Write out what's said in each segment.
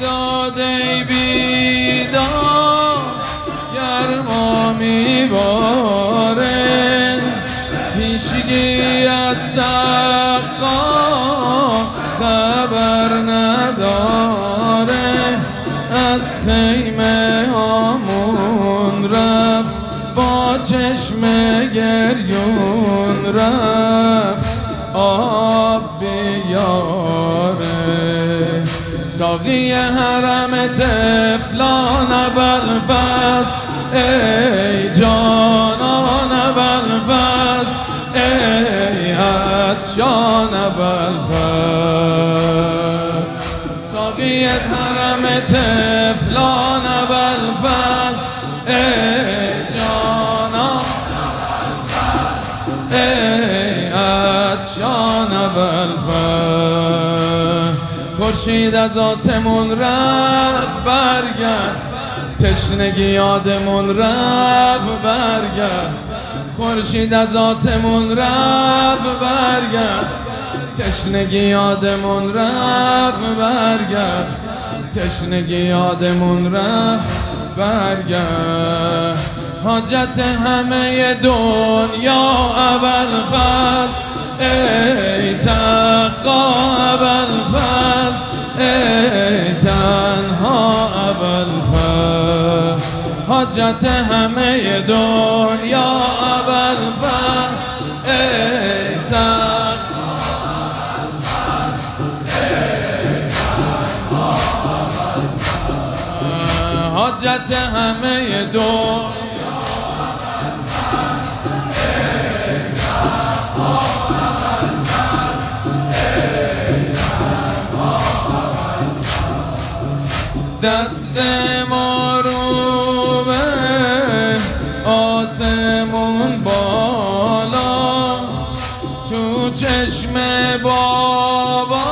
بیداد ای بیداد گرما میباره هیچگی از سقا خبر نداره از خیمه هامون رفت با چشم گریون رفت آب بیاره ساقی حرم طفلان ابوالفضل ای جانان ابوالفضل ای عطشان ابوالفضل ساقی حرم طفلان ابوالفضل ای جانان ای عطشان ابوالفضل خورشید از آسمون رفت برگرد تشنگی یادمون رفت برگرد خورشید از آسمون رفت برگرد تشنگی یادمون رفت برگرد تشنگی یادمون رفت برگرد حاجت همه دنیا ابوالفضل ای سقا ابوالفضل ای تنها ابوالفضل حاجت همه دنیا ابوالفضل ای سقا حاجت همه دنیا دست ما رو به آسمون بالا تو چشم بابا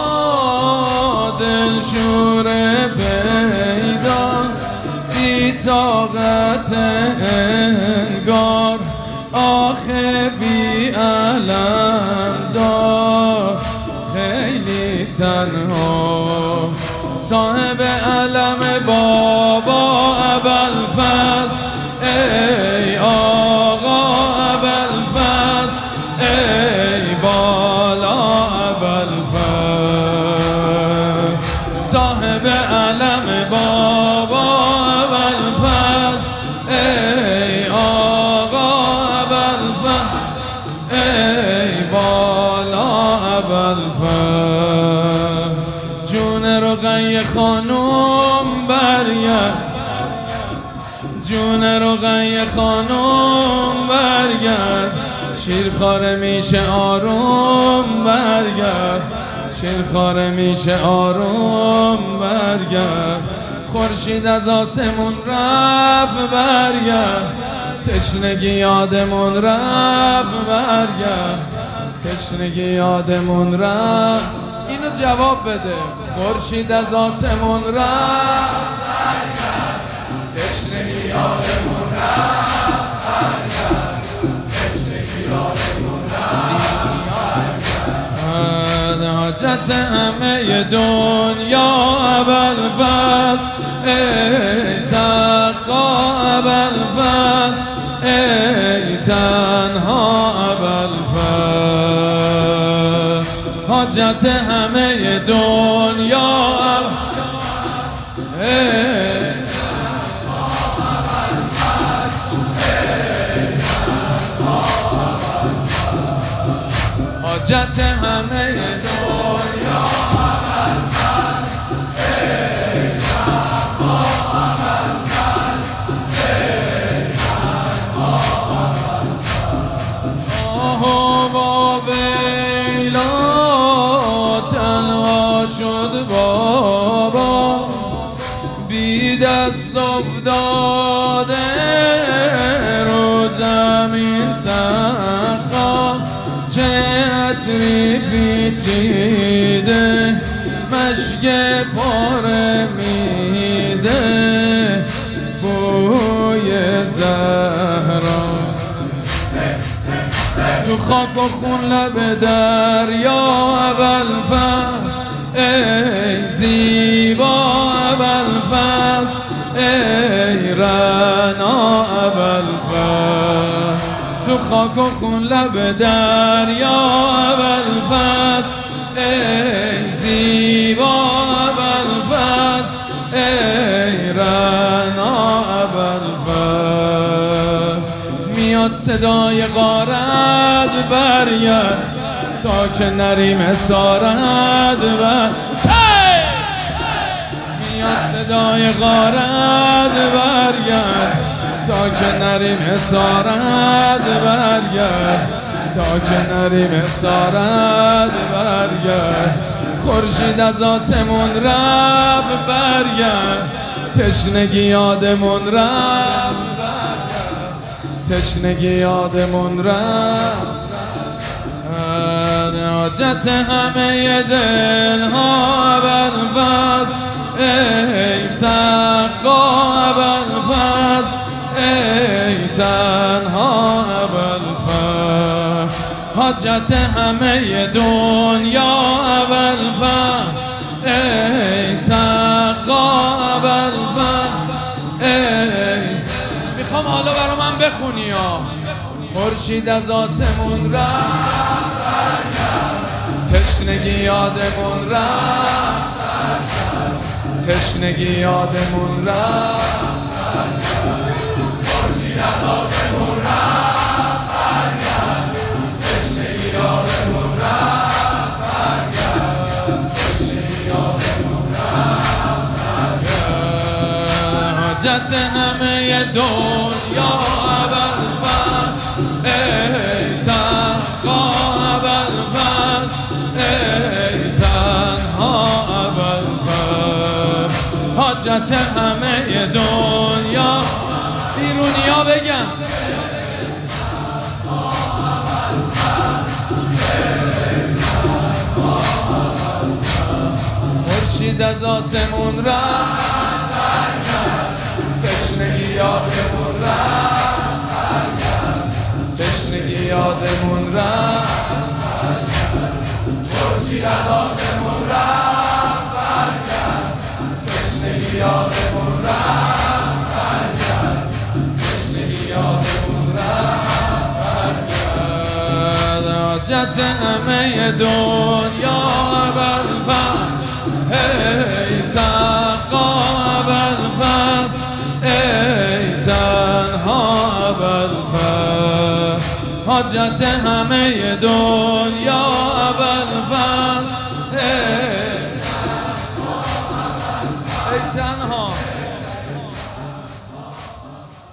دلشور پیدا بی طاقت انگار آخه بی علم دار خیلی تنها صاحب علم بابا ابوالفضل ای آقا ابوالفضل ای بالا ابوالفضل صاحب علم بابا ابوالفضل ای آقا ابوالفضل ای بالا ابوالفضل جون رقیه خانم برگرد جون رقیه خانم برگرد شیرخواره میشه آروم برگرد شیرخواره میشه آروم برگرد خورشید از آسمون رفت برگرد تشنگی یادمون رفت برگرد تشنگی یادمون رفت اینو جواب بده خورشید از آسمون رفت تشنگی یادمون رفت تشنگی یادمون رفت حاجت همه دنیا ابوالفضل ای سقا ابوالفضل ای تنها ابوالفضل حاجت همه دنیا حاجت همه دنیا شد بابا بی دست افتاده رو زمین سخا چه عطری پیچیده مشک پاره میده بوی زهرا تو خاک و خون لب دریا ابوالفضل ای زیبا خاک و خون لب دریا ابوالفضل ای زیبا ابوالفضل ای رعنا ابوالفضل میاد صدای غارت برگرد تا که نریم اسارت میاد صدای غارت برگرد تا که نریم اسارت برگرد تا که نریم اسارت برگرد خورشید از آسمون رفت برگرد تشنگی یادمون رفت تشنگی یادمون رفت حاجت همه دلها ابوالفضل ای سقا ابوالفضل ای تنها ابوالفضل حاجت همه دنیا ابوالفضل ای سقا ابوالفضل ای میخوام حالا برا من بخونی ها خورشید از آسمون رفت تشنگی یادمون رفت تشنگی یادمون رفت خورشید از آسمون رفت تشنگی یادمون رفت تشنگی یادمون رفت حاجت همه دنیا ابوالفضل ای سقا ابوالفضل ای تنها ابوالفضل حاجت همه دنیا بیرونیا بگم خورشید از آسمون رفت تشنگی یادمون رفت تشنگی یادمون رفت خورشید از آسمون رفت تشنگی یادمون رفت تشنگی یادمون رفت حاجت همه دنیا ابوالفضل ای سقا ابوالفضل ای تنها ابوالفضل حاجت همه دنیا ابوالفضل ای تنها